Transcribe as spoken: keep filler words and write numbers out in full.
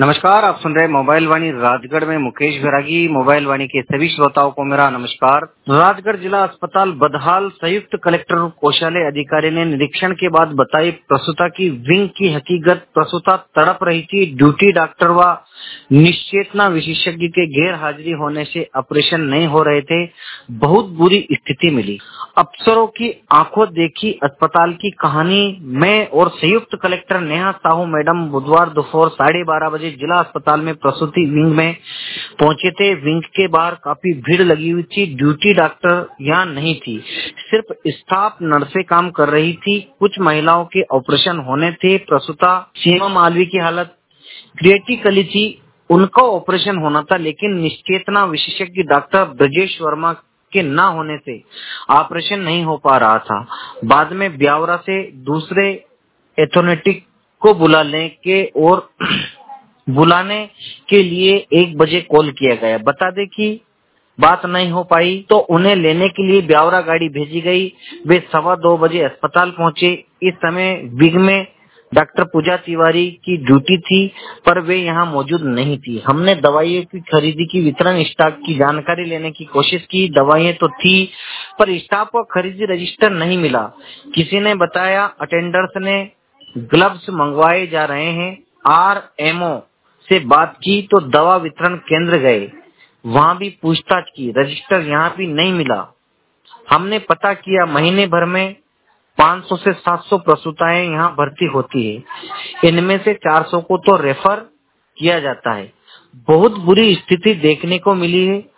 नमस्कार, आप सुन रहे मोबाइल वाणी राजगढ़ में मुकेश बैरागी। मोबाइल वाणी के सभी श्रोताओं को मेरा नमस्कार। राजगढ़ जिला अस्पताल बदहाल संयुक्त कलेक्टर कोषालय अधिकारी ने निरीक्षण के बाद बताई प्रसूता की विंग की हकीकत। प्रसूता तड़प रही थी। ड्यूटी डॉक्टर व निश्चेतना विशेषज्ञ के गैर हाजिरी होने से ऑपरेशन नहीं हो रहे थे। बहुत बुरी स्थिति मिली। अफसरों की आंखों देखी अस्पताल की कहानी में और संयुक्त कलेक्टर नेहा साहू मैडम बुधवार दोपहर साढ़े बारह बजे जिला अस्पताल में प्रसूति विंग में पहुंचे थे। विंग के बाहर काफी भीड़ लगी हुई थी। ड्यूटी डॉक्टर यहाँ नहीं थी, सिर्फ स्टाफ नर्सें काम कर रही थी। कुछ महिलाओं के ऑपरेशन होने थे। प्रसूता सीमा मालवी की हालत क्रिटिकली थी, उनका ऑपरेशन होना था, लेकिन निश्चेतना विशेषज्ञ डॉक्टर ब्रजेश वर्मा के न होने से ऑपरेशन नहीं हो पा रहा था। बाद में ब्यावरा से दूसरे एथोनेटिक को बुलाने के और बुलाने के लिए एक बजे कॉल किया गया। बता दें कि बात नहीं हो पाई तो उन्हें लेने के लिए ब्यावरा गाड़ी भेजी गई। वे सवा दो बजे अस्पताल पहुंचे। इस समय विंग में डॉक्टर पूजा तिवारी की ड्यूटी थी, पर वे यहाँ मौजूद नहीं थी। हमने दवाइयों की खरीदी की वितरण स्टॉक की जानकारी लेने की कोशिश की। दवाइयाँ तो थी, पर स्टाफ को खरीदी रजिस्टर नहीं मिला। किसी ने बताया अटेंडर्स ने ग्लव्स मंगवाए जा रहे हैं। आर एम ओ से बात की तो दवा वितरण केंद्र गए, वहाँ भी पूछताछ की, रजिस्टर यहाँ भी नहीं मिला। हमने पता किया, महीने भर में पाँच सौ से सात सौ प्रसूताएं यहाँ भर्ती होती है। इनमें से चार सौ को तो रेफर किया जाता है। बहुत बुरी स्थिति देखने को मिली है।